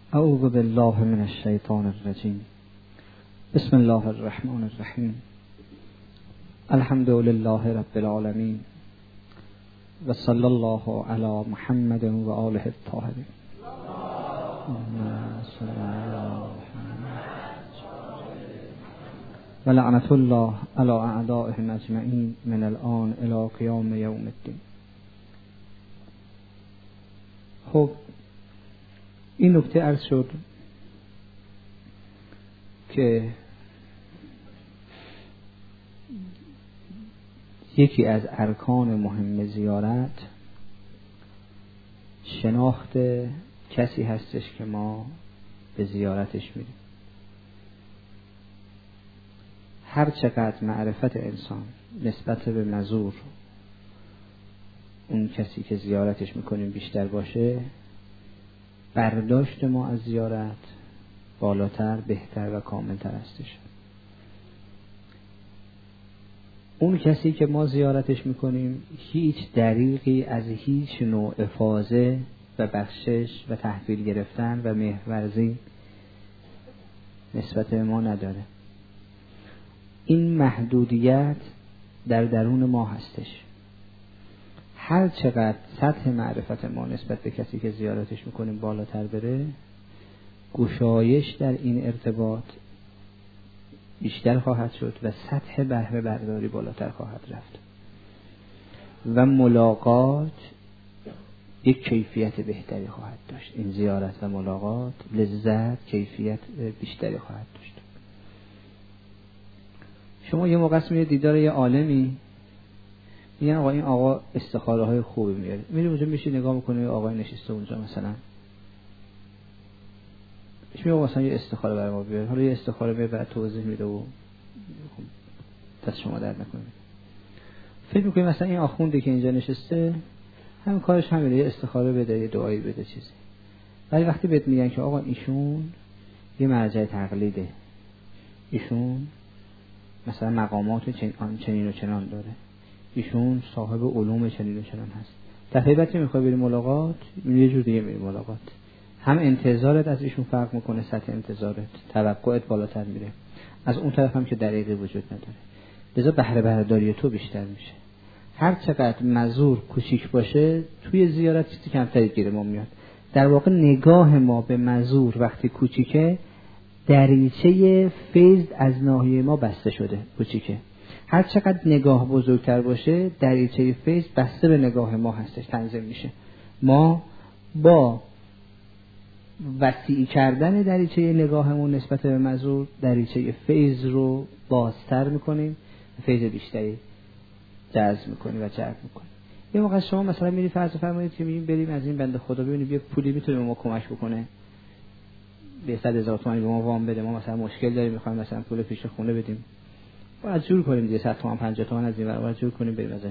اعوذ بالله من الشیطان الرجیم. بسم الله الرحمن الرحیم. الحمد لله رب العالمین و صلی الله علی محمد و آله الطاهرین. و لعنت الله علی اعدائهم اجمعین من الان الی قیام یوم الدین. خب این نکته عرض شد که یکی از ارکان مهم زیارت شناخت کسی هستش که ما به زیارتش میریم. هر چقدر معرفت انسان نسبت به مزور اون کسی که زیارتش میکنیم بیشتر باشه، برداشت ما از زیارت بالاتر، بهتر و کاملتر هستش. اون کسی که ما زیارتش میکنیم هیچ دریغی از هیچ نوع افاضه و بخشش و تحویل گرفتن و مهرورزی نسبت ما نداره. این محدودیت در درون ما هستش. هر چقدر سطح معرفت ما نسبت به کسی که زیارتش میکنیم بالاتر بره، گشایش در این ارتباط بیشتر خواهد شد و سطح بهره برداری بالاتر خواهد رفت و ملاقات یک کیفیت بهتری خواهد داشت. این زیارت و ملاقات لذت کیفیت بیشتری خواهد داشت. شما یه موقع میرید دیدار یه عالمی، میگن آقا این آقا استخاره های خوبی میاره، میری اونجا میشی نگاه میکنی آقای نشسته اونجا مثلا میگه مثلا یه استخاره برای ما بیاره، حالا یه استخاره میاره بعد توضیح میده و دست شما درد نکنه. فکر میکنی مثلا این آخونده که اینجا نشسته همین کارش همینه، یه استخاره بده، یه دعایی بده، چیزی. ولی وقتی بهت میگن که آقا ایشون یه مرجع تقلیده، ایشون مثلا مقامات چنین و چنان داره، ایشون صاحب علوم چنین و چنان هست، دفعه بعد که میخوای بری ملاقات یه جور دیگه میری ملاقات. هم انتظارت از ایشون فرق میکنه، سطح انتظارت، توقعت بالاتر میره، از اون طرف هم که دریغی وجود نداره، لذا بهره برداری تو بیشتر میشه. هر چقدر مزور کوچیک باشه توی زیارت چیزی کمتری گیر ما میاد. در واقع نگاه ما به مزور وقتی کوچیکه، دریچه فیض از ناحیه ما بسته شده، کوچیکه. هر چقدر نگاه بزرگتر باشه، دریچه فیض بسته به نگاه ما هستش، تنظیم میشه. ما با وسیع کردن دریچه نگاهمون نسبت به مزور، دریچه فیض رو بازتر میکنیم، فیض بیشتری جذب میکنیم و جلب میکنیم. یه موقع شما مثلا میری فرض فرمایید که میگیم بریم از این بنده خدا ببینیم یه پولی میتونه به ما کمک بکنه، به 100,000 تومان به ما وام بده، ما مثلا مشکل داریم میخوایم مثلا پول پیش خونه بدیم، باید جور کنیم دیگه، 100 تومان 50 تومان از این ور باید جور کنیم بریم ازش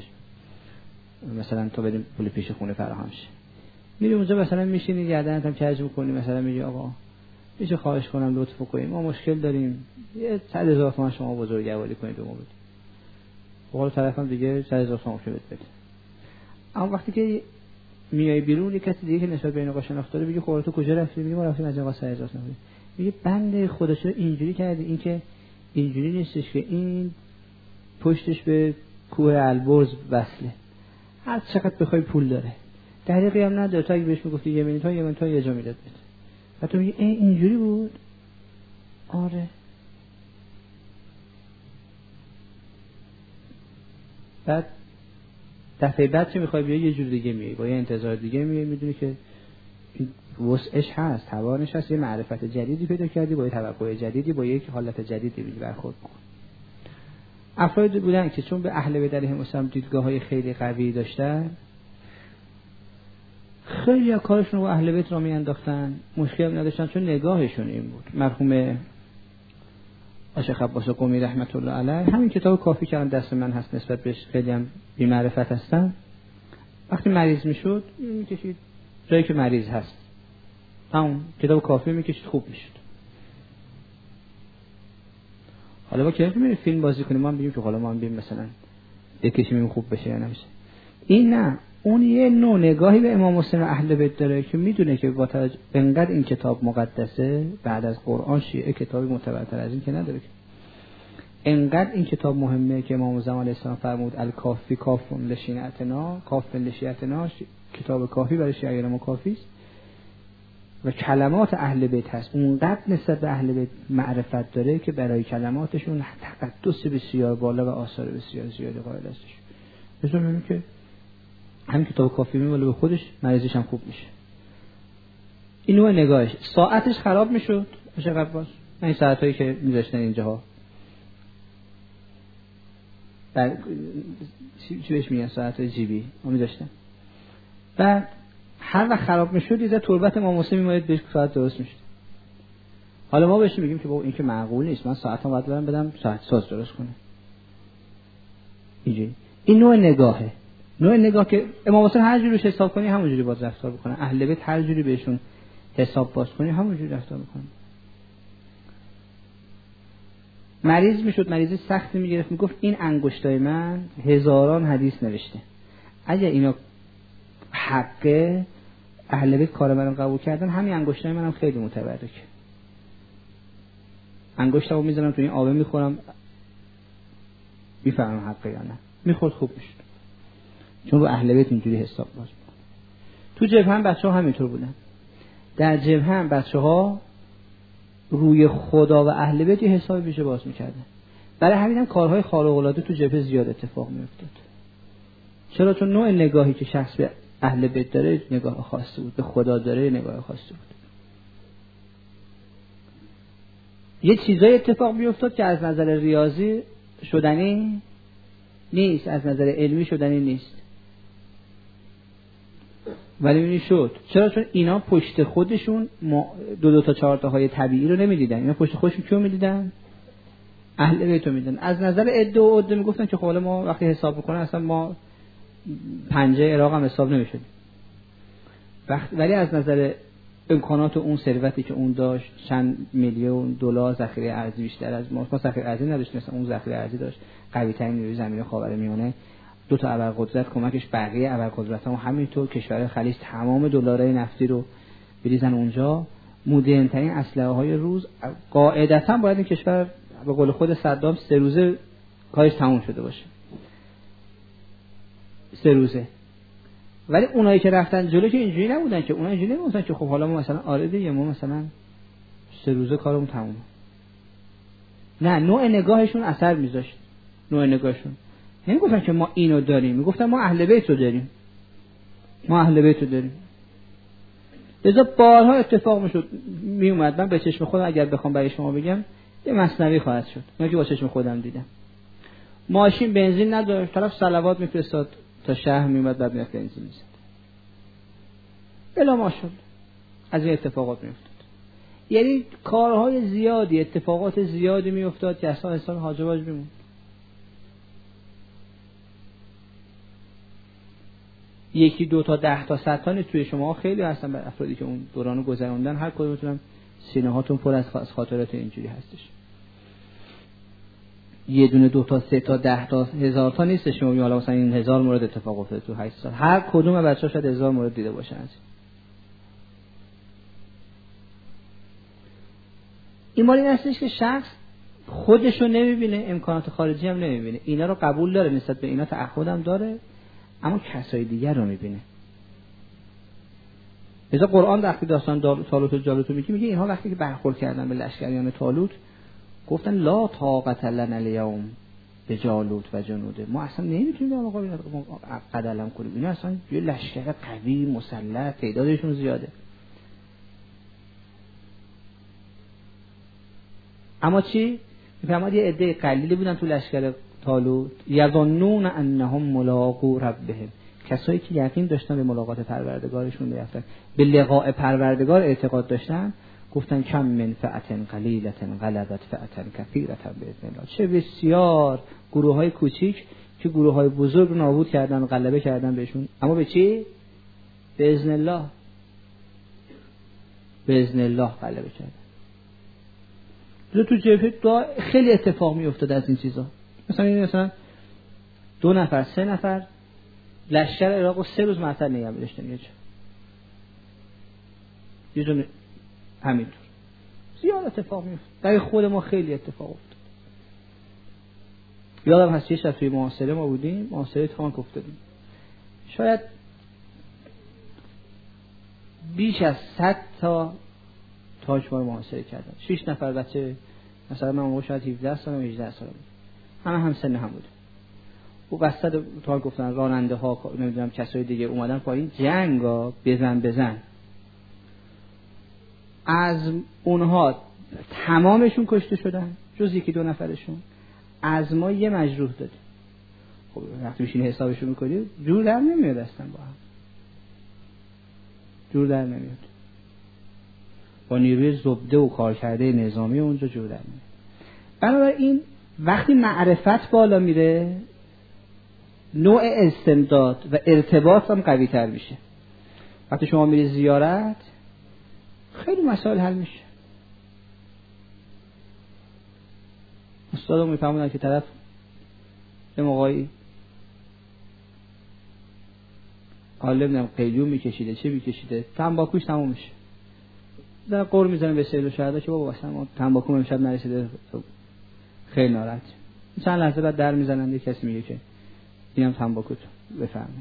مثلا تو بدیم پول پیش خونه فراهم شه. میری اونجا مثلا میشینی گردنت هم کج میکنی، مثلا میگی آقا میشه خواهش کنم لطف کنید ما مشکل داریم، یه 100,000 تومان شما بزرگواری کنید به ما بدید. بالا طرفم دیگه 100,000 تومان بده. اما وقتی که میای بیرون یک کسی دیگه که نسبت به این آقا شناخت داره میگه خب تو کجا رفتی؟ میگه ما رفتیم از آقا 100,000 تومان. میگه بنده خدا چرا اینجوری کردی؟ این که اینجوری نیستش که این پشتش به کوه البرز وصله، هر چقدر بخوای پول داره، دریغی هم نداره. تا اگه بهش میگفتی یه میلیون تا یه جا میداد بده، و تو میگی اینجوری بود. آره. بعد دفعه بعد که میخوای بیای یه جور دیگه میای، با یه انتظار دیگه میای، میدونی که وسعش هست، توانش هست، یه معرفت جدیدی پیدا کردی، با یه توقع جدیدی، با یک حالت جدیدی برخورد کن. افرادی بودن که چون به اهل بیت علیهم السلام دیدگاه‌های خیلی قوی داشتن، خیلی از کارشون رو اهل بیت را میانداختن، مشکل نداشتن چون نگاهشون این بود. مرحوم شیخ عباس قمی رحمت الله علیه همین کتاب کافی که دست من هست نسبت بهش خیلی هم بی معرفت هستن، وقتی مریض میشد میکشید جایی که مریض هست، همون کتاب کافی میکشید خوب میشد. حالا با که میریم فیلم بازی کنیم ما هم بگیم که حالا ما هم بیم مثلا بکشیم خوب بشه یا نمیشه. این نه، اون یه نوع نگاهی به امام حسین و اهل بیت داره که میدونه که با توجه انقدر این کتاب مقدسه، بعد از قرآن شیعه کتابی معتبرتر از این که نداره، که انقدر این کتاب مهمه که امام زمان علیه السلام فرمود الکافی کافون لشیعتنا، کافن لشیعتنا، کتاب کافی برای شیعیان ما کافی است و کلمات اهل بیت هست. اونقدر نسبت به اهل بیت معرفت داره که برای کلماتشون تقدس بسیار بالا و آثار بسیار زیادی قائل هستش. مثلا میگم که همین کتاب کافی میمونه به خودش، مریضش هم خوب میشه. این نوع نگاهش. ساعتش خراب میشد میشه قباس، این ساعتایی که میذاشتن اینجاها چی بهش میگن، ساعت جیبی ما میذاشتن، بعد هر وقت خراب میشد یه تربت امام حسین میماید بهش ساعت درست میشد. حالا ما بهش میگیم که بابا این که معقول نیست، من ساعتم باید برم بدم ساعت ساز درست کنه. اینجوری این نوع نگاهه، نوع نگاه که امام حسین هر جوری روش حساب کنی همونجوری باز رفتار بکنه، اهل بیت هر جوری بهشون حساب باز کنی همونجوری رفتار بکنه. مریض میشد، مریضی سختی میگرفت، میگفت این انگشتای من هزاران حدیث نوشته، اگه اینا حقه اهل بیت کار منو قبول کردن، همین انگشتای منم خیلی متبرکه، انگشتمو میذارم تو این آبه میخورم میفهمم حقه یا نه، میخورد خوب میشد، چون با اهل بیت اینجوری حساب باز میکنه. تو جبهه هم بچه‌ها همینطور بودن، در جبهه هم بچه‌ها روی خدا و اهل بیت یه حسابی بیشه باز میکردن. برای همین هم کارهای خارق العاده تو جبهه زیاد اتفاق میافتاد. چرا؟ چون نوع نگاهی که شخص به اهل بیت داره نگاه خاصی بود، به خدا داره نگاه خاصی بود. یه چیزای اتفاق میافتاد که از نظر ریاضی شدنی نیست، از نظر علمی شدنی نیست، ولی اینی شد. چرا؟ چون اینا پشت خودشون دو تا چهار تا های طبیعی رو نمیدیدن، اینا پشت خودشون کیو میدیدن؟ اهل بیت رو میدیدن. از نظر عده و عده میگفتن که خب حالا ما وقتی حساب میکنن اصلا ما پنجه عراق هم حساب نمیشد، ولی از نظر امکانات اون ثروتی که اون داشت، چند میلیون دلار ذخیره ارزی بیشتر از ما ذخیره ارزی نداشت، مثلا اون ذخیره ارزی داشت، قوی ترین نیروی زمینی خاورمیانه، دو تا ابرقدرت کمکش، بقیه ابرقدرت‌ها هم همینطور، کشور خلیج تمام دلارای نفتی رو بریزن اونجا، مدرن ترین اسلحه‌های روز. قاعدتاً باید این کشور به قول خود صدام 3 روزه کارش تموم شده باشه، 3 روزه. ولی اونایی که رفتن جلو که اینجوری نبودن، که اونها اینجوری نبودن که خب حالا ما مثلا آره دیگه ما مثلا 3 روزه کارمون تمومه. نه، نوع نگاهشون اثر میذاشت. نوع نگاهشون نمیگفتن که ما اینو داریم، میگفتن ما اهل بیت رو داریم، ما اهل بیت رو داریم. لذا بارها اتفاق میومد، من به چشم خودم اگر بخوام برای شما بگم یه مثنوی خواهد شد، من که با چشم خودم دیدم. ماشین بنزین نداشت، طرف صلوات میفرستاد تا شهر میومد بعد میرفت بنزین میزد. الا ماشاءالله از این اتفاقات میافتاد. یعنی کارهای زیادی، اتفاقات زیادی میافتاد که اصلا انسان حاج واج میموند. یکی دو تا 10 تا 100 تا توی شما خیلی هستن، بر افرادی که اون دورانو گذروندن، هر کدومتون سینه هاتون پر از خاطرات اینجوری هستش. یه دونه 2 تا 3 تا 10 تا 1000 تا نیستش. شما حالا مثلا این 1000 مورد اتفاق افتاده تو 8 سال، هر کدوم بچه‌ها شاید 1000 مورد دیده باشن. این مالی هستش که شخص خودشو نمیبینه، امکانات خارجی هم نمیبینه، اینا رو قبول داره، نسبت به اینا تعهد هم داره، اما کسای دیگر رو میبینه. لذا قرآن وقتی داستان طالوت و جالوت میگه اینها وقتی که برخورد کردن به لشکریان طالوت گفتن لا طاقت لنا الیوم به جالوت و جنوده، ما اصلا نمیتونیم در مقابل قد علم کنیم، اینا اصلا یه لشکر قوی مسلح تعدادشون زیاده. اما چی؟ میفهمد یه عده قلیلی بودن تو لشکر طالوت، یظنون انهم ملاقو ربهم، کسایی که یقین داشتن به ملاقات پروردگارشون میرفتن، به لقاء پروردگار اعتقاد داشتن، گفتن کم من فئة قلیلة غلبت فئة کثیرة باذن الله. چه بسیار گروه‌های کوچیک که گروه‌های بزرگ رو نابود کردن و غلبه کردن بهشون، اما به چی؟ باذن الله، باذن الله غلبه کردن. تو جبهه خیلی اتفاق می افتاد از این چیزا. مثلا 2 نفر 3 نفر لشکر عراق رو 3 روز معطل نگه می‌داشتن یه جا همینطور زیاد اتفاق میفته. در خود ما خیلی اتفاق افتاد. یادم هست یه شب توی محاصره ما بودیم، محاصره تانک افتادیم. شاید بیش از 100 تا تانک ما رو محاصره کردن. 6 نفر بچه، مثلا من موقع شاید 17 سالم 18 سالم بود. همه سن هم بود. و وسط تانک گفتن راننده ها نمیدونم کسای دیگه اومدن پایین، جنگا بزن. از اونها تمامشون کشته شدن جز 1-2 نفرشون. از ما یه مجروح داد. خب وقتی میشین حسابشو میکنید جور در نمیاد اصلا، با هم جور در نمیاد. با نیروی زبده و کارکرده نظامی اونجا جور در نمیاد. بنابراین وقتی معرفت بالا میره نوع استمداد و ارتباط هم قوی تر میشه. وقتی شما میری زیارت خیلی مسائل حل میشه. استادم میفهمونن که طرف یه موقعی حالا نمیدونم قلیون میکشیده چه میکشیده، تنباکوش تموم میشه. در قور میزنه به سیل و شهدا که بابا اصلا ما تنباکو امشب نرسیده، خیلی ناراحت. چند لحظه بعد در میزنن یه کسی میگه که اینم تنباکوت بفرمایید.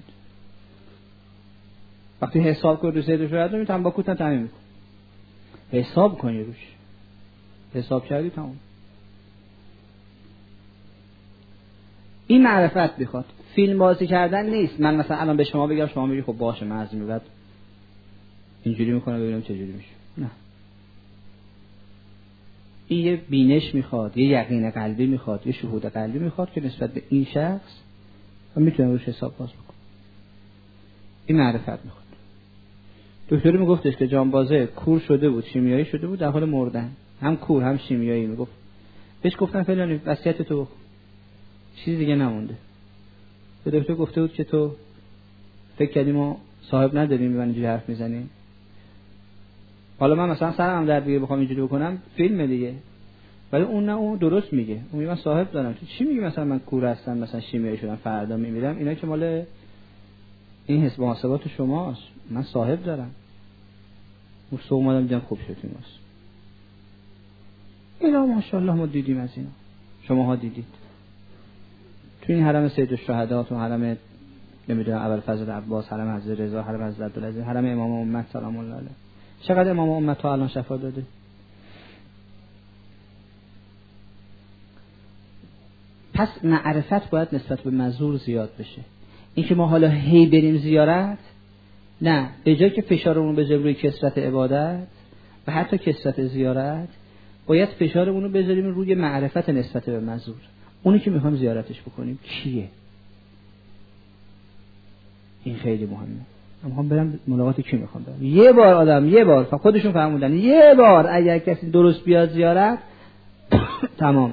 وقتی حساب کنی رو سیل و شهدا می تنباکوت هم تامین میکنه. حساب کنی روش، حساب کردی تمام. این معرفت میخواد. فیلم بازی کردن نیست. من مثلا الان به شما بگم شما میگی خب باشه من از این بعد اینجوری میکنم ببینم چه جوری میشه. نه، این یه بینش میخواد، یه یقین قلبی میخواد، یه شهود قلبی میخواد که نسبت به این شخص من میتونم روش حساب باز بکنم. این معرفت میخواد. دکتری میگفتش که جانبازه کور شده بود، شیمیایی شده بود، در حال مردن، هم کور هم شیمیایی. میگفت بهش گفتن فلانی وصیت تو بکن، چیزی دیگه نمونده. به دکتر گفته بود که تو فکر کردی ما صاحب نداریم من اینجوری حرف میزنیم. حالا من مثلا سرم درد دیگه بخوام اینجوری بکنم فیلم دیگه، ولی اون نه، اون درست میگه. اون میگه من صاحب دارم. تو چی میگی مثلا من کور هستم، مثلا شیمیایی شدم فردا میمیرم؟ اینا که مال این حساب و محاسبات شماست. من صاحب دارم. اون صبح اومدم دیدم خوب شد ایناست. اینا ماشاءالله ما دیدیم از اینا. شماها دیدید. تو این حرم سید الشهدا، تو حرم نمیدونم ابوالفضل عباس، حرم حضرت رضا، حرم حضرت عبدالعزیز، حرم امام امت سلام الله علیه، چقدر امام امت تا الان شفا داده. پس معرفت باید نسبت به مزور زیاد بشه. این که ما حالا هی بریم زیارت، نه، به جای که فشارمون بذاریم روی کثرت عبادت و حتی کثرت زیارت، باید فشارمون رو بذاریم روی معرفت نسبت به مزور. اونی که میخوام زیارتش بکنیم کیه؟ این خیلی مهمه. من میخوام برم ملاقات کی میخوام برم. یه بار آدم، یه بار خودشون فهموندن، یه بار اگر کسی درست بیاد زیارت تمامه.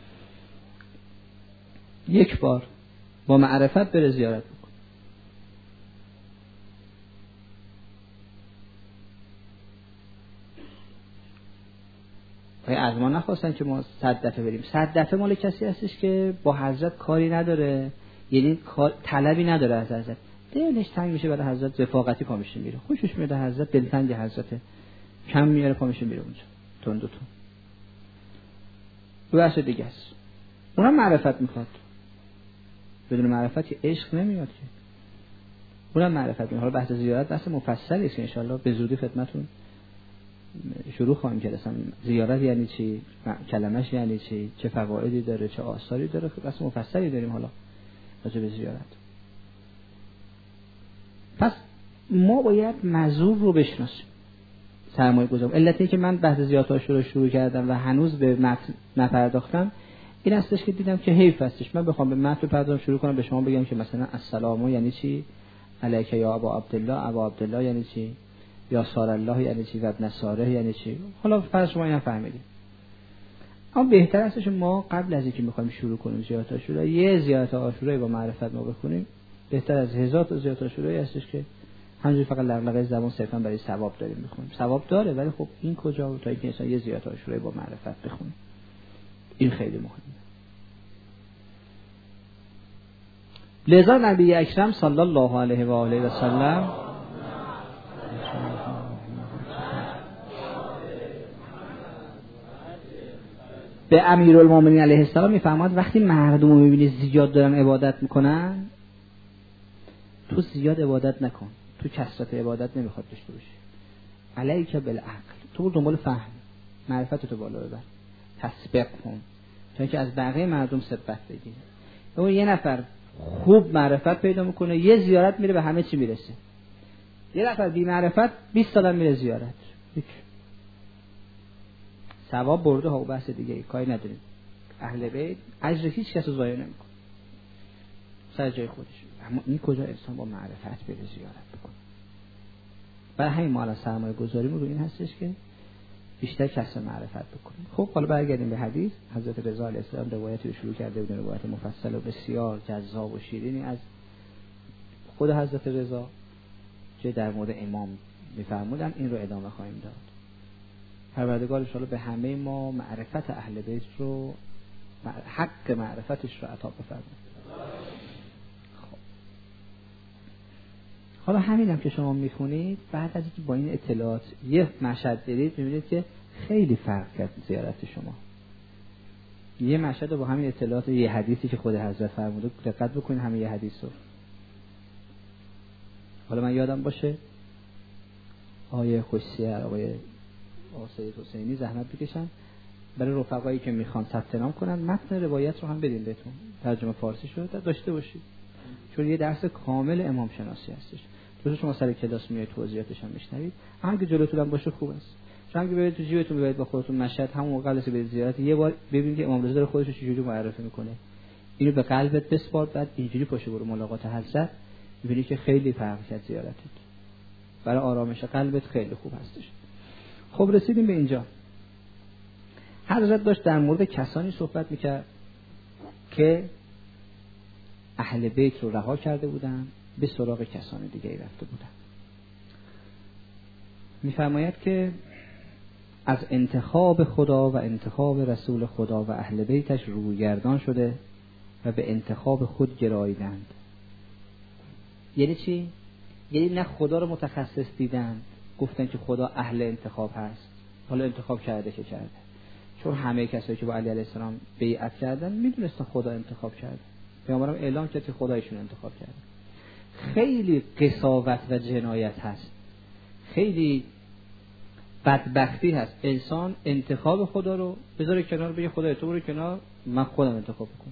یک بار با معرفت بره زیارت بکن. از ما نخواستن که ما 100 دفعه بریم. 100 دفعه مال کسی هستش که با حضرت کاری نداره، یعنی طلبی نداره از حضرت. دلش تنگ میشه برای حضرت، رفاقتی پا میشه میره، خوشش میاد حضرت، دلتنگ حضرت، کم میاره پا میشه میره اونجا تون. بحث دیگه است. اونم معرفت میخواد. بدون معرفت عشق نمیاد که. اونم معرفت میخواد. حالا بحث زیارت بحث مفصلی است که ان شاءالله به زودی خدمتتون شروع خواهیم کرد. اصلا زیارت یعنی چی؟ کلمش یعنی چی؟ چه فوایدی داره؟ چه آثاری داره؟ بحث مفصلی داریم حالا راجع به زیارت. پس ما باید مزور رو بشناسیم، سرمایه گذاریم. علتی که من بحث زیارت‌هاش رو شروع کردم و هنوز به متن نپرداختم این هستش که دیدم که حیف هستش من بخوام به متن بپردازم شروع کنم به شما بگم که مثلا السلام یعنی چی، علیک یا ابا عبدالله یعنی چی، یا سار الله یعنی چی و ابن ساره یعنی چی. حالا فرض شما اینا فهمیدید. اما بهتر هستش ما قبل از اینکه بخوایم شروع کنیم زیارت عاشورا، یه زیارت عاشورایی با معرفت ما بکنیم. بهتر از 1000 تا زیارت عاشورایی هستش که همینجوری فقط لغلقه زبان صرفا برای ثواب داریم میخونیم. ثواب داره ولی خب این کجا تا اینکه مثلا یه زیارت عاشورایی با معرفت بخونیم. این خیلی مهمه. لذا نبی اکرم صلی الله علیه و آله و سلم به امیرالمومنین علیه السلام میفرماد وقتی مردم رو میبینی زیاد دارن عبادت میکنن، تو زیاد عبادت نکن، تو کثرت عبادت نمیخواد داشته باشی. علیک بالعقل، تو دنبال فهم، معرفتتو بالا ببر، تسبیح کن تا اینکه از بقیه مردم سبقت بگیری. اون یه نفر خوب معرفت پیدا میکنه، یه زیارت میره به همه چی میرسه. یه نفر بی معرفت 20 سال میره زیارت، ثواب برده ها و بحث دیگه کاری نداریم. اهل بیت اجر هیچ کس رو ضایع نمیکنه، سر جای خودش. اما این کجا انسان با معرفت بره زیارت بکنه؟ برای همین ما الان سرمایه گذاریمون رو این هستش که بیشتر کسب معرفت بکنیم. خب حالا برگردیم به حدیث. حضرت رضا علیه السلام روایتی رو شروع کرده بودن، روایت مفصل و بسیار جذاب و شیرینی از خود حضرت رضا که در مورد امام میفرمودن. این رو ادامه خواهیم داد. پروردگار ان شاء الله به همه ما معرفت اهل بیت رو، حق معرفتش رو عطا بفرماید. حالا همینم که شما میخونید، بعد از اینکه با این اطلاعات یه مشهد دیدید، میبینید که خیلی فرق کرد زیارت شما. یه مشهد رو با همین اطلاعات یه حدیثی که خود حضرت فرموده دقت بکنید، همین یه حدیث رو. حالا من یادم باشه آقای خوشسیر، آقای سید حسینی زحمت بکشن برای رفقایی که میخوان ثبت نام کنن متن روایت رو هم بدین بهتون، ترجمه فارسی شده داشته باشید، چون یه درس کامل امام شناسی هستش. تو شما سر کلاس میای توضیحاتش هم میشنوید، هم که جلوتون هم باشه خوب است. چون که برید تو جیبتون ببرید با خودتون مشهد، همون موقع قبل از برید زیارت یه بار ببینید که امام رضا داره خودش رو چجوری معرفی میکنه، اینو به قلبت بسپار، بعد اینجوری پاشو برو ملاقات حضرت، میبینی که خیلی فرق کرد زیارتت، برای آرامش قلبت خیلی خوب هستش. خب رسیدیم به اینجا. حضرت داشت در مورد کسانی صحبت میکرد که اهل بیت رو رها کرده بودن، به سراغ کسان دیگه رفته بودن. میفرماید که از انتخاب خدا و انتخاب رسول خدا و اهل بیتش رویگردان شده و به انتخاب خود گراییدند. یعنی چی؟ یعنی نه خدا رو متخصص دیدند، گفتن که خدا اهل انتخاب هست، حالا انتخاب کرده که کرده. چون همه کسایی که با علی علیه السلام بیعت کردن میدونستن خدا انتخاب کرده، پیامبرم اعلام کرد که خدا ایشون انتخاب کرده. خیلی قساوت و جنایت هست، خیلی بدبختی هست انسان انتخاب خدا رو بذاره کنار، بگه خدا تو برو کنار، من خودم انتخاب بکنم.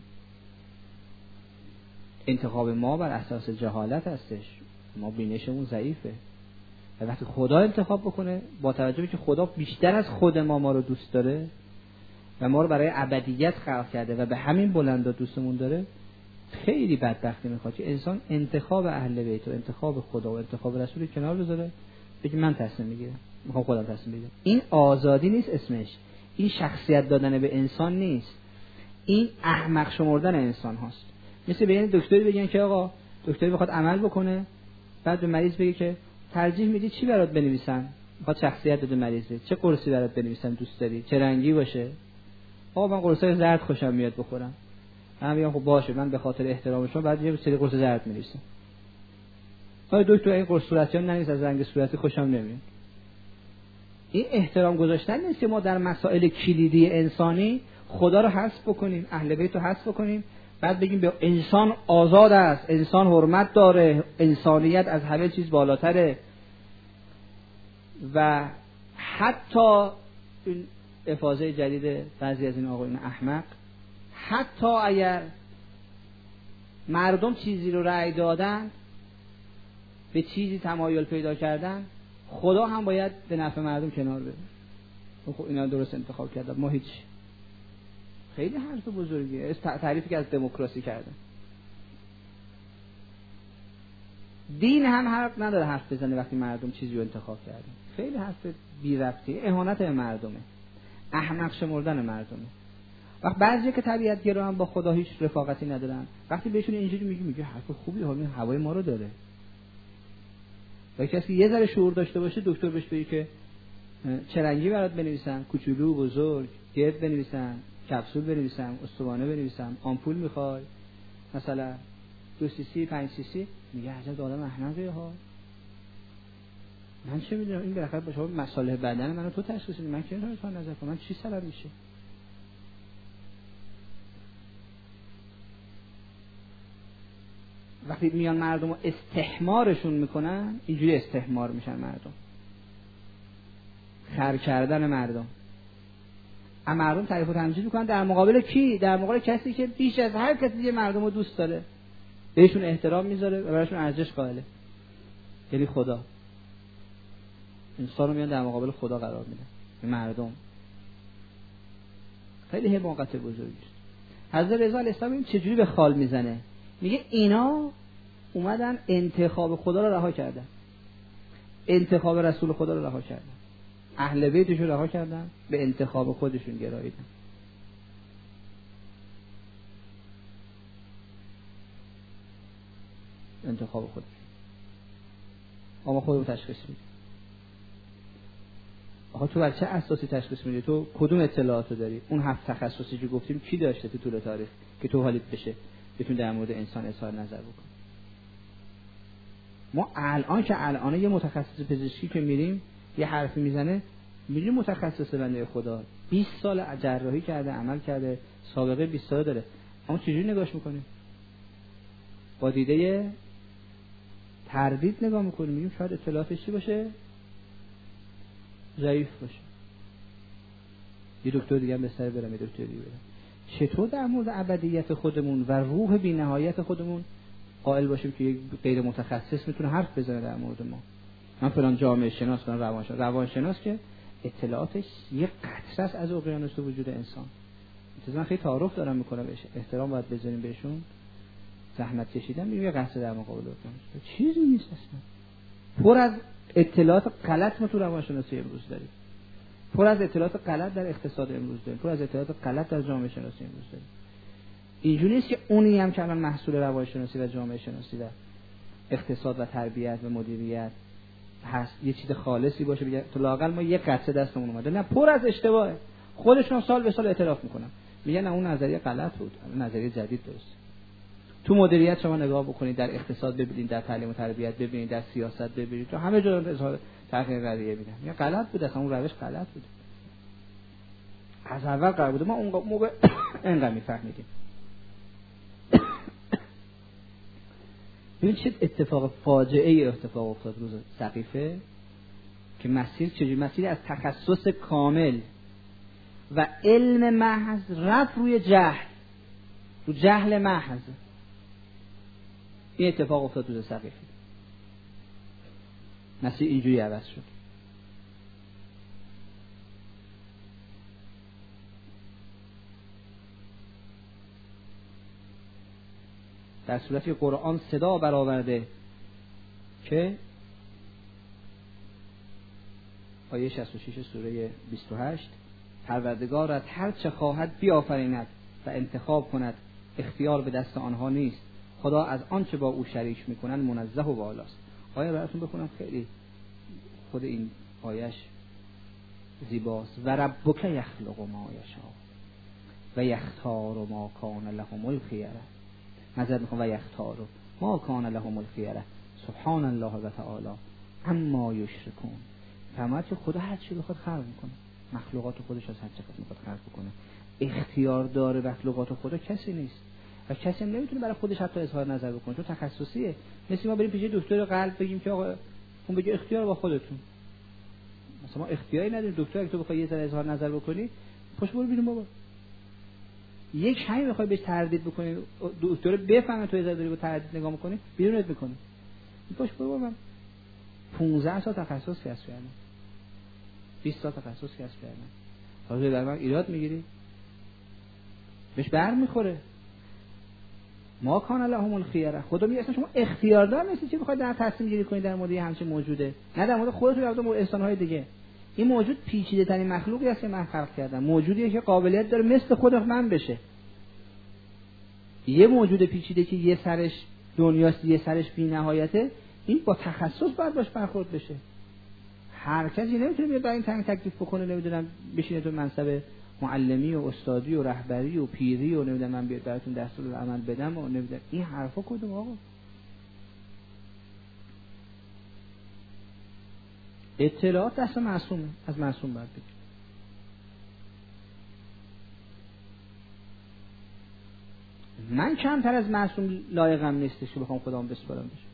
انتخاب ما بر اساس جهالت هستش، ما بینشمون ضعیفه. و وقتی خدا انتخاب بکنه، با توجه به که خدا بیشتر از خود ما رو دوست داره و ما رو برای ابدیت خلق کرده و به همین بلندا دوستمون داره، خیلی بدبختی میخواد که انسان انتخاب اهل بیت و انتخاب خدا و انتخاب رسول کنار بذاره، بگه من تصمیم میگیرم، میخوام خودم تصمیم بگیرم. این آزادی نیست اسمش، این شخصیت دادن به انسان نیست، این احمق شمردن انسان هاست. مثل به این دکتری بگن که آقا دکتری بخواد عمل بکنه، بعد به مریض بگه که ترجیح میدی چی برات بنویسم، بخواد شخصیت بده مریضه، چه قرصی برات بنویسم دوست داری، چه رنگی باشه؟ آقا من قرصای زرد خوشم میاد بخورم. من میگم خب باشه، من به خاطر احترام شما بعد یه سری قرص زرد می‌نویسم. آره دکتر این قرص صورتی نمی‌نویس، از رنگ صورتی خوشم نمیاد. این احترام گذاشتن نیست که ما در مسائل کلیدی انسانی خدا رو حذف بکنیم، اهل بیت رو حذف بکنیم، بعد بگیم به انسان آزاد است، انسان حرمت داره، انسانیت از همه چیز بالاتره. و حتی این افاضه جدید بعضی از این آقایون احمق، حتی اگر مردم چیزی رو رأی دادن، به چیزی تمایل پیدا کردن، خدا هم باید به نفع مردم کنار بره. خب اینا درست انتخاب کردن، ما هیچ. خیلی حرف بزرگیه، تعریفی که از دموکراسی کردن. دین هم حق نداره حرف بزنه وقتی مردم چیزی رو انتخاب کردن. خیلی حرف بی ربطی، اهانت به مردمه، احمق شمردن مردمه. وقت بعضی که طبیعت گرا هم با خدا هیچ رفاقتی ندارن، وقتی بهشون اینجوری میگه حرف خوبی، حالا هوای ما رو داره. و کسی یه ذره شعور داشته باشه، دکتر بهش بگه که چه رنگی برات بنویسم، کوچولو، بزرگ، گرد بنویسم، کپسول بنویسم، استوانه بنویسم، آمپول میخوای مثلا، 2 cc 5 cc میگه عجب آدم احمقیه ها، من چه میدونم این بالاخره باشه مصالح بدن منو تو تشخیص بدی، من که نمیتونم نظر کنم من چی سبب میشه. وقتی میان مردم رو استحمارشون میکنن، اینجوری استحمار میشن مردم، خر کردن مردم. اما مردم تعریف و تمجید میکنن در مقابل کی؟ در مقابل کسی که بیش از هر کسی دیگه مردم رو دوست داره، بهشون احترام میذاره و براشون ارزش قائله، یعنی خدا. انسان رو میان در مقابل خدا قرار میدن، به مردم. خیلی حماقت بزرگی است. حضرت رضا علیه السلام این چجوری به خال میزنه؟ میگه اینا اومدن انتخاب خدا رو رها کردن، انتخاب رسول خدا رو رها کردن، اهل بیتش رو رها کردن، به انتخاب خودشون گراییدن. انتخاب خودشون. اما خود رو تشخیص میده. آقا تو بر چه اساسی تشخیص میدی؟ تو کدوم اطلاعاتو داری؟ اون 7 تخصصی که گفتیم کی داشته تو طول تاریخ که تو حالیت بشه بتون در مورد انسان اظهار نظر بکن؟ ما الان یه متخصص پزشکی که میریم یه حرفی میزنه میگه متخصص بنده خدا 20 سال جراحی کرده، عمل کرده، سابقه 20 ساله داره. اما چجوری نگاش میکنیم؟ با دیده تردید نگاه میکنیم، میگیم شاید اطلاعاتش چی باشه؟ ضعیف باشه. یه دکتر دیگه هم به سر برم، یه دکتر دیگه برم. چطور در مورد ابدیت خودمون و روح بی‌نهایت خودمون قائل باشیم که یک غیر متخصص میتونه حرف بزنه در مورد ما؟ من فلان جامعه شناس، فلان روانشناس که اطلاعاتش یک قطره است از اقیانوس وجود انسان. من خیلی تعارف دارم میکنم بهش، احترام باید بذاریم بهشون، زحمت کشیدن، میگم یه قطره در مقابل اقیانوس چیزی نیست اصلا. پر از اطلاعات غلط ما تو روانشناسی امروز داریم، پر از اطلاعات غلط در اقتصاد امروز داریم، پر از اطلاعات غلط در جامعه شناسی امروز داریم. اینجوری نیست که اونی هم که الان محصول روانشناسی و جامعه شناسی در اقتصاد و تربیت و مدیریت هست یه چیز خالصی باشه بگه تو لااقل ما یه قطعه دستمون اومده. نه، پر از اشتباهه. خودشون سال به سال اعتراف میکنن، میگن نه اون نظریه غلط بود، نظریه جدید درست. تو مدیریت شما نگاه بکنید، در اقتصاد ببینید، در تعلیم و تربیت ببینید، در سیاست ببینید، تو همه جا اظهار تحقیق قضیه میدن. میگن غلط بود، اصلا اون روش غلط بود، از اول قرار بوده ما اون موقع انقدر میفهمیدیم. ببین چه اتفاق فاجعه ای اتفاق افتاد روز سقیفه که مسیر چجوری، مسیر از تخصص کامل و علم محض رفت روی جهل، رو جهل محض. این اتفاق افتاد روز سقیفه، مسیر اینجوری عوض شد. در صورتی که قرآن صدا برآورده که آیه 66 سوره 28 پروردگارت هر چه خواهد بیافریند و انتخاب کند، اختیار به دست آنها نیست، خدا از آنچه با او شریک میکنن منزه و والاست. آیه براتون بخونم، خیلی خود این آیش زیباست. و ربک یخلق ما یشاء و یختار ما کان لهم الخیره. معذرت میخوام، و یختار ما کان لهم الخیره سبحان الله و تعالی اما یشرکون. فرمود که خدا هر چی بخواد خلق میکنه، مخلوقات خودش از هر چی بخواد خلق بکنه. اختیار داره مخلوقات خدا کسی نیست و کسی هم نمیتونه برای خودش حتی اظهار نظر بکنه، چون تخصصیه. مثل ما بریم پیش دکتر قلب بگیم که آقا اون بگه اختیار با خودتون، مثلا ما اختیاری نداریم. دکتر اگه تو بخوای یه ذره اظهار نظر بکنی، پشت برو بیرون بابا. یک همین میخوای بهش تردید بکنی، دکتر بفهمه تو یه ذره داری با تردید نگاه میکنی، بیرونت میکنه. پشت برو بابا. 15 سال تخصص کسب کردم، 20 سال تخصص کسب کردم، حاضر در من ایراد میگیری؟ بهش بر میخوره. ما کان لهم الخیره. خدا میگه اصلا شما اختیاردار نیستی چی بخواید در تصمیم گیری کنید در مورد همچین موجوده، نه در مورد خودتون، در مورد انسان‌های دیگه. این موجود پیچیده ترین مخلوقی است که من خلق کردم، موجودیه که قابلیت داره مثل خود من بشه. یه موجود پیچیده که یه سرش دنیاست، یه سرش بی‌نهایته، این با تخصص باید باش برخورد بشه. هر کسی نمیتونه بیاد برای این تکلیف بکنه، نمیدونم بشینه تو منصب معلمی و استادی و رهبری و پیری و نمیدونم من بیاد براتون دستورالعمل بدم و نمیدونم این حرفا کدوم آقا؟ اطلاعات دست معصومه، از معصوم باید بگیر. من کمتر از معصوم لایقم نیستش که بخوام خودم بسپارم بشه.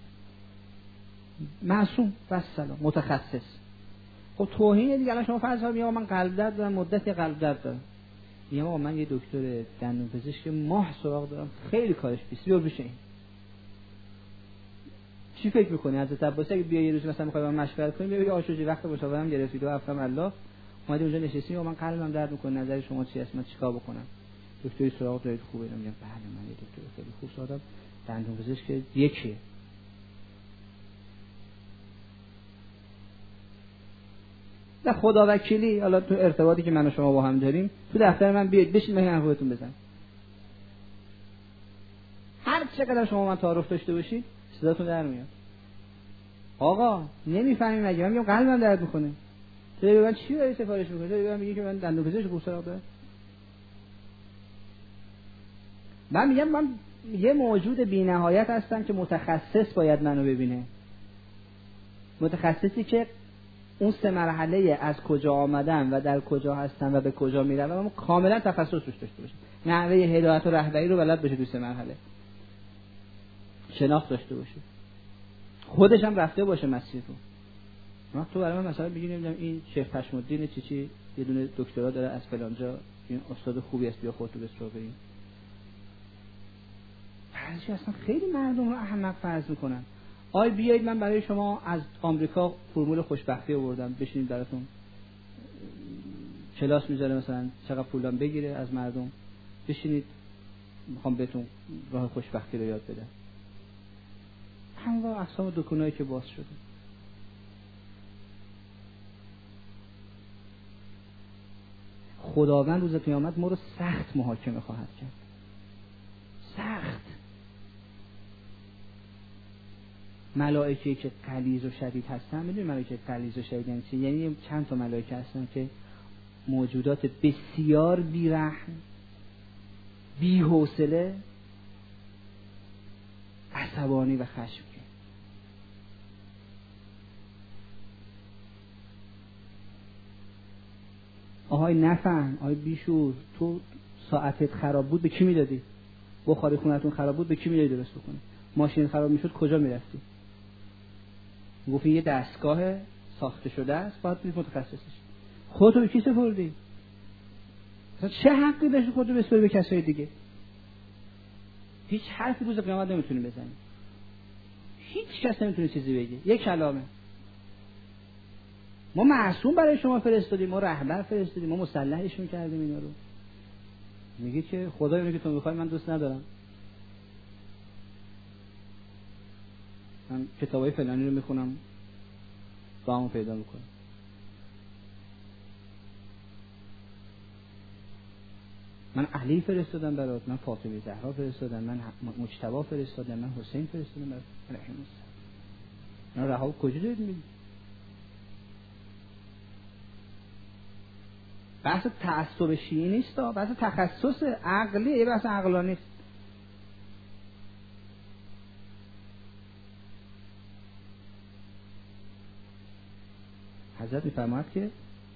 معصوم بس سلام متخصص. خب توهین دیگه. الان شما فرض کنید میگم من قلب درد دارم، مدتی قلب درد دارم، میگم آقا من یه دکتر دندون پزشک ماه سراغ دارم، خیلی کارش بیست بیار بشه. این چی فکر می‌کنی حضرت عباس اگه بیا یه روز مثلا می‌خوای من مشورت کنیم بیا آشوجی وقت مشاورم گرفتی دو هفته الله اومدی اونجا نشستی و من قلبم درد می‌کنه، نظر شما چی است، من چیکار بکنم؟ دکتری سراغ دارید خوبه؟ میگم بله من یه دکتر خیلی خوب سراغم دندون پزشک یکیه. در خدا وکیلی حالا تو ارتباطی که من و شما با هم داریم تو دفتر من بیاید بشین من حرفتون بزن. هر چقدر شما من تعارف داشته باشید صداتون در میاد. آقا نمیفهمیم مگه؟ من میگم قلبم درد میکنه. تو به من چی داری سفارش میکنی؟ تو به من میگی که من دندون پزشک خوب سراغ دارم. من میگم من یه موجود بی‌نهایت هستم که متخصص باید منو ببینه. متخصصی که اون سه مرحله از کجا آمدن و در کجا هستن و به کجا میرن و کاملا تخصص روش داشته باشه. نحوه هدایت و رهبری رو بلد باشه تو سه مرحله. شناخت داشته باشه. خودش هم رفته باشه مسیر رو. ما تو برای من مثلا بگی نمیدونم این شیخ پشم‌الدین چی یه دونه دکترا داره از فلانجا، این استاد خوبی است بیا خودت بسپار بریم. بعضی اصلا خیلی مردم رو احمق فرض میکنن. آی بیایید من برای شما از آمریکا فرمول خوشبختی آوردم بشینید براتون کلاس میذاره مثلا چقدر پولام بگیره از مردم بشینید میخوام بهتون راه خوشبختی رو یاد بدم. همون اقسام دکونایی که باز شده. خداوند روز قیامت ما رو سخت محاکمه خواهد کرد. سخت. ملائکه که غلیظ و شدید هستن، میدونید ملائکه غلیظ و شدید یعنی چی؟ یعنی چند تا ملائکه هستن که موجودات بسیار بی‌رحم، بی‌حوصله، عصبانی و خشمگین. آهای نفهم، آهای بیشور، تو ساعتت خراب بود به کی میدادی؟ بخاری خونتون خراب بود به کی میدادی درست بکنی؟ ماشین خراب میشد کجا میرفتی؟ گفتی یه دستگاه ساخته شده است باید برید متخصصش. خودتو به کی سپردی؟ چه حقی داشتی خودتو بسپاری به کسای دیگه؟ هیچ حرفی روز قیامت نمیتونی بزنی. هیچ کس نمیتونه چیزی بگه. یک کلامه. ما معصوم برای شما فرستادیم، ما رهبر فرستادیم، ما مسلحشون کردیم اینا رو. میگه که خدای اونی که تو میخوای من دوست ندارم. من کتابای فلانی رو میخونم با همون پیدا میکنم. من علی فرستادم برات، من فاطمه زهرا فرستادم، من مجتبی فرستادم، من حسین فرستادم برات. رحم الله. من رها کجا دارید میگید؟ بحث تعصب شیعی نیست، بحث تخصص عقلی، یه بحث عقلانی نیست. حضرت میفرماید که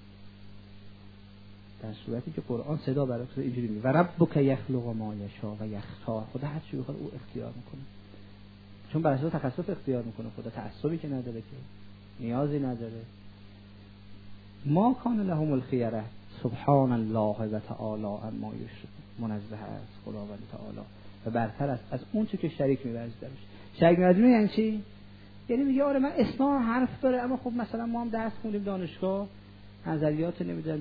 در صورتی که قرآن صدا برات اینجوری میگه و ربک یخلق ما یشاء و یختار، خدا هر چی بخواد او اختیار میکنه. چون بر اساس تخصص اختیار میکنه، خدا تعصبی که نداره، که نیازی نداره. ما کان لهم الخیره سبحان الله و تعالی اما یشرکون، منزه است خداوند تعالی و برتر است از اون چه که شریک می‌ورزیده باشه. شریک می‌ورزیده یعنی چی؟ یعنی میگه آره من اسلام حرف داره، اما خب مثلا ما هم درس خوندیم دانشگاه، نظریات نمیدونم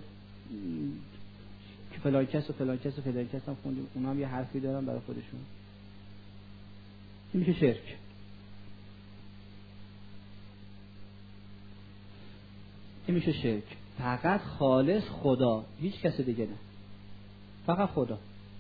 که فلان کس و فلان کس و فلان کس هم خوندیم، اونا هم یه حرفی دارن برای خودشون. این میشه شرک. این میشه شرک. فقط خالص خدا، هیچ کس دیگه نه، فقط خدا.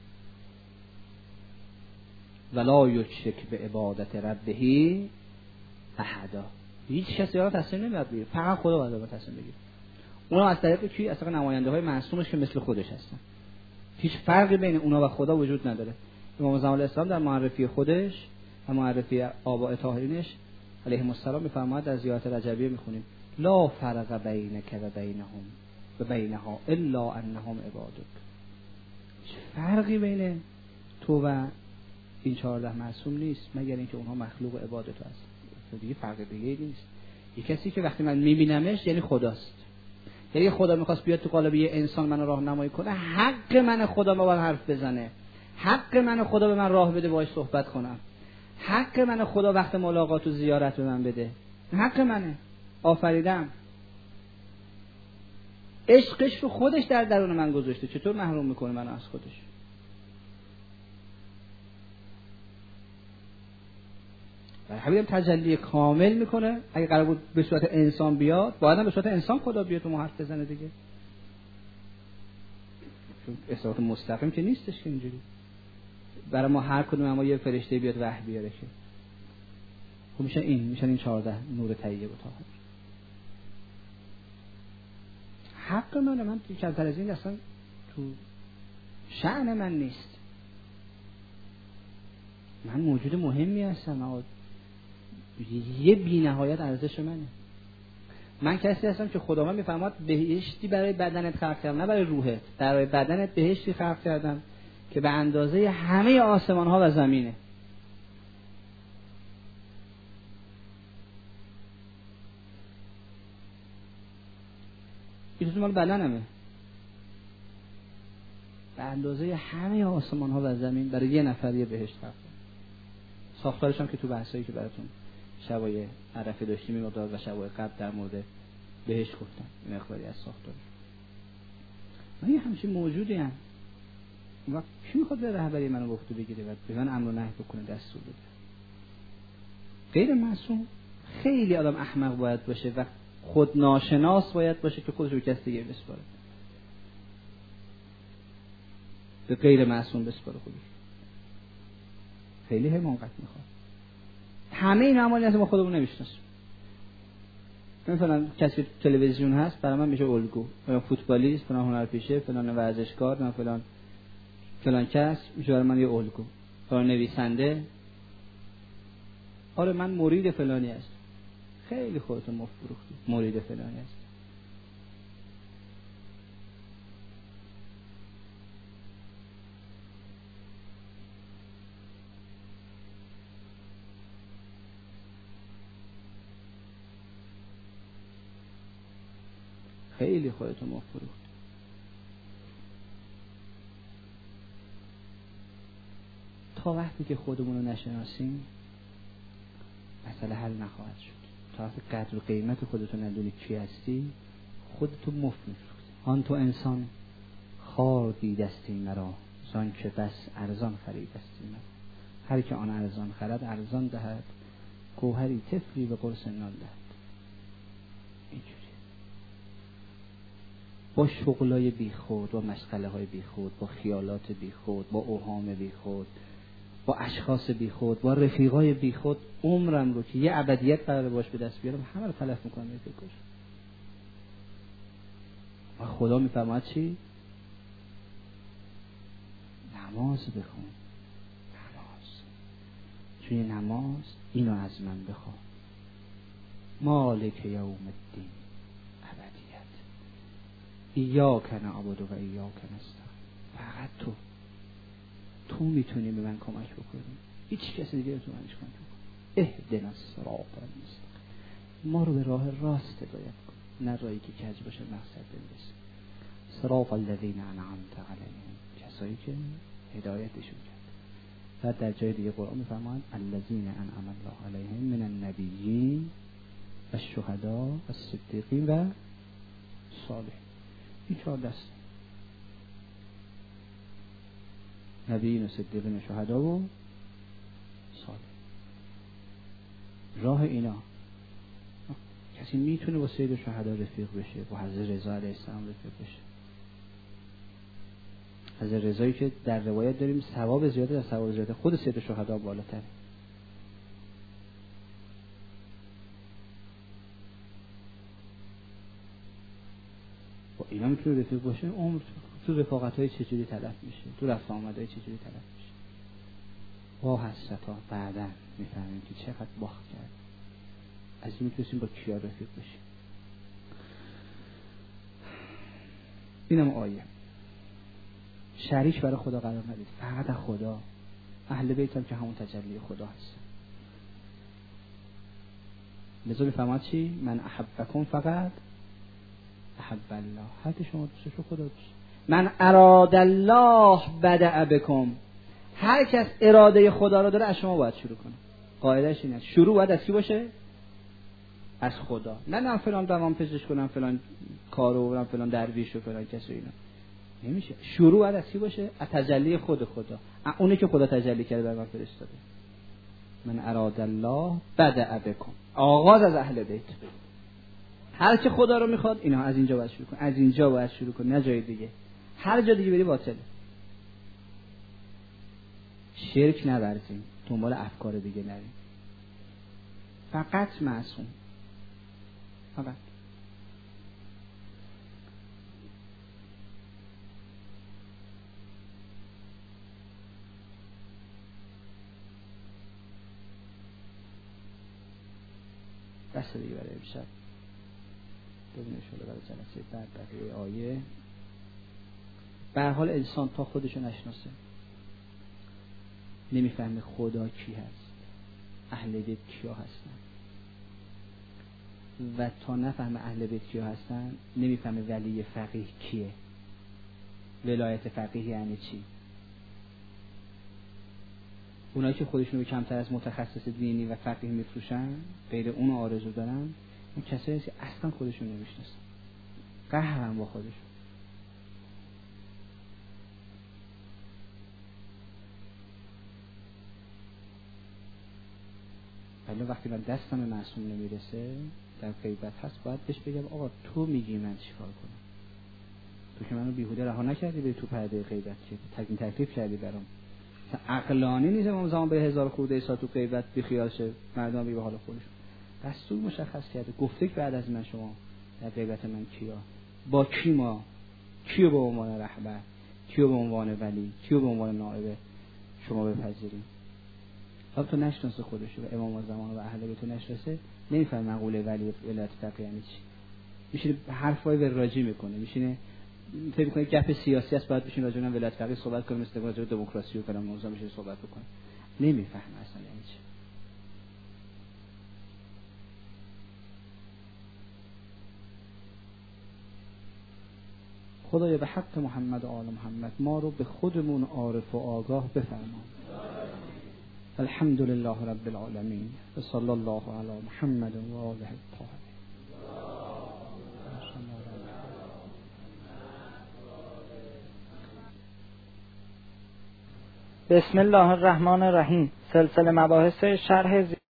ولا یشرک به عبادت ربه احدا، هیچ کسی را تصمیم نمیاد بگیره، فقط خدا باید تصمیم بگیره. اونا از طریق کی؟ از طریق نماینده‌های معصومش که مثل خودش هستن. هیچ فرقی بین اونا و خدا وجود نداره. امام زمان الاسلام در معرفی خودش و معرفی آباء طاهرینش علیهم السلام می‌فرماید در زیارت رجبیه می‌خونیم لا فرق بینک و بینهم و بینها الا انهم عبادک. هیچ فرقی بین تو و این 14 معصوم نیست مگر اینکه اونها مخلوق عبادت هست. دیگه فرق دیگه نیست. یه کسی که وقتی من میبینمش یعنی خداست. یعنی خدا میخواست بیاد تو قالب یه انسان منو راهنمایی کنه، حق من خدا با من حرف بزنه، حق من خدا به من راه بده باهاش صحبت کنم، حق من خدا وقت ملاقات و زیارت به من بده، حق منه. آفریدم، عشقش رو خودش در درون من گذاشته، چطور محروم میکنه منو از خودش؟ برای همین تجلی کامل میکنه. اگه قرار بود به صورت انسان بیاد، باید هم به صورت انسان خدا بیاد و ما حرف بزنه دیگه. چون اصالت مستقیم که نیستش که اینجوری برای ما هر کدوم اما یه فرشته بیاد وحی بیاره که خب میشن این 14 نور طیب و طاهر. حق من کمتر از این اصلا تو شأن من نیست. من موجود مهمی هستم، یه بی نهایت ارزش منه. من کسی هستم که خدا من میفرماد بهشتی برای بدنت خلق کردم، نه برای روحت. برای بدنت بهشتی خلق کردم که به اندازه همه آسمان ها و زمینه. این مال بدنمه، به اندازه همه آسمان ها و زمین برای یه نفر یه بهشت خلق کردم. ساختارش هم که تو بحثایی که براتون شبای عرفه داشتیم مقدار و شبای قبل در مورد بهش گفتم این مقداری از ساختارش. من یه همچین موجودی هم وقت کی میخواد به رهبری منو گفته بگیره و به من امر و نهی بکنه دستور بده؟ غیر معصوم. خیلی آدم احمق باید باشه و خود ناشناس باید باشه که خودش رو کسی دیگه بسپاره، به غیر معصوم بسپاره خودش. خیلی حماقت میخواد. همه این اعمالی از ما خودمون نمیشناسیم. مثلا کسی تلویزیون هست برای من میشه الگو، فلان فوتبالیست، فلان هنرپیشه، فلان ورزشکار، فلان کس میشه برای من یه الگو، فلان نویسنده. آره من مرید فلانی هستم. خیلی خودتون مفت فروختی، مرید فلانی هست. خیلی خودتون مفت فروختی. تا وقتی که خودمون رو نشناسیم مسئله حل نخواهد شد. تا وقتی قدر و قیمت خودتون ندونی چی هستی خودتون مفت میفروختی. آن تو انسان خار دیدستی مرا، زان که بس ارزان خریدستی مرا. هر که آن ارزان خرد ارزان دهد، گوهری طفلی به قرص نان دهد. اینجوری با شغلای بیخود، با مشغله های بیخود، با خیالات بیخود، با اوهام بیخود، با اشخاص بیخود، با رفیقای بیخود عمرم رو که یه ابدیت قراره باش به دست بیارم همه رو تلف میکنم یه فکرش. و خدا میفرماید چی؟ نماز بخون. نماز، چون نماز اینو از من بخواه. مالک یوم الدین، ابدیت. ایاک نعبد و ایاک نستعین. فقط تو میتونی به من کمک بکنی، هیچ کسی دیگه تو منش کمک بکن. اهدنا الصراط المستقیم. ما رو به راه راست هدایت کن، نه راهی که کج باشه مقصد برسه. صراط الذین انعمت علیهم، کسایی که هدایتشون کرد. بعد در جای دیگه قرآن میفرماید الذین انعم الله علیهم من النبیین و الشهداء و الصدیقین و صالحین. این 4 دست: نبیین و صدیقین و شهدا و صالح. راه اینا کسی میتونه با سید شهدا رفیق بشه، با حضرت رضا علیه السلام رفیق بشه. حضرت رضایی که در روایت داریم ثواب زیاده از ثواب زیاده خود سید شهدا بالاتره. اینا میتونه رفیق باشه، عمر تو رفاقت‌های چجوری تلف میشه، تو رفت آمدهای چجوری تلف میشه. وا حسرتا بعداً میفهمیم که چقدر باخت کرد. از این میتونیم با کیا رفیق بشیم. اینم آیه. شریک برای خدا قرار ندید، فقط خدا. اهل بیت هم که همون تجلی خدا هست. لذا میفهمد چی؟ من احبکم فقط احب الله. هر که شما دوستشو خدا دوست. من اراد الله بدأ بکم. هر کس اراده خدا رو داره از شما باید شروع کنه. قاعدهش اینه شروع باید از کی باشه؟ از خدا. نه فلان دوام پزشک کنم، فلان کارو برم، فلان درویش و فلان کسی اینا نمیشه. شروع باید از کی باشه؟ از تجلی خود خدا، اونی که خدا تجلی کرده بر من فرستاده. من اراد الله بدأ بکم. آغاز از اهل بیت. هر چه خدا رو میخواد اینا از اینجا باید شروع کن، از اینجا باید شروع کن، نه جای دیگه. هر جا دیگه بری باطله. شرک نورزیم، دنبال افکار دیگه نریم. فقط معصوم. فقط بس دیگه برای امشب. ببینیم شده برای جلسه بعد بقیه آیه. به هر حال انسان تا خودشو نشناسه نمیفهمه خدا کی هست، اهل بیت کیا هستن، و تا نفهمه اهل بیت کیا هستن نمیفهمه ولی فقیه کیه، ولایت فقیه یعنی چی. اونایی که خودشونو به کمتر از متخصص دینی و فقیه میفروشن، غیر اون آرزو دارن، اون کسایی که اصلا خودشون نمیشناسن، قهرن با خودشون. ولی وقتی من دستم معصوم نمیرسه در غیبت هست، باید بهش بگم آقا تو میگی من چیکار کنم؟ تو که منو بیهوده رها نکردی بری تو پرده غیبت، که تکلیف کردی برام. عقلانی نیست امام زمان به 1000 خورده ساعت تو غیبت بی خیال شه، مردم بی به حال خودشون. دستور مشخص کرده، گفته که بعد از من شما در غیبت من کیا، با کی، ما کیو به عنوان رهبر، کیو به عنوان ولی، کیو به عنوان نائب شما بپذیریم. حالا تو نشناسه خودشو و امام زمان و اهل بیت نشناسه، نمیفهم مقوله ولی ولایت فقیه یعنی چی. میشینه حرفای وراجی میکنه، میشینه فکر میکنه گپ سیاسی است، باید بشین راجع به ولایت فقیه صحبت کنه، مثل راجع به دموکراسی و فلان موضوع میشه صحبت بکنه. نمیفهمه اصلا یعنی چی. خدایا به حق محمد و آل محمد ما رو به خودمون عارف و آگاه بفرما. الحمد لله رب العالمین و صلی الله علی محمد و آله الطاهرین. بسم الله الرحمن الرحیم. سلسله مباحث شرح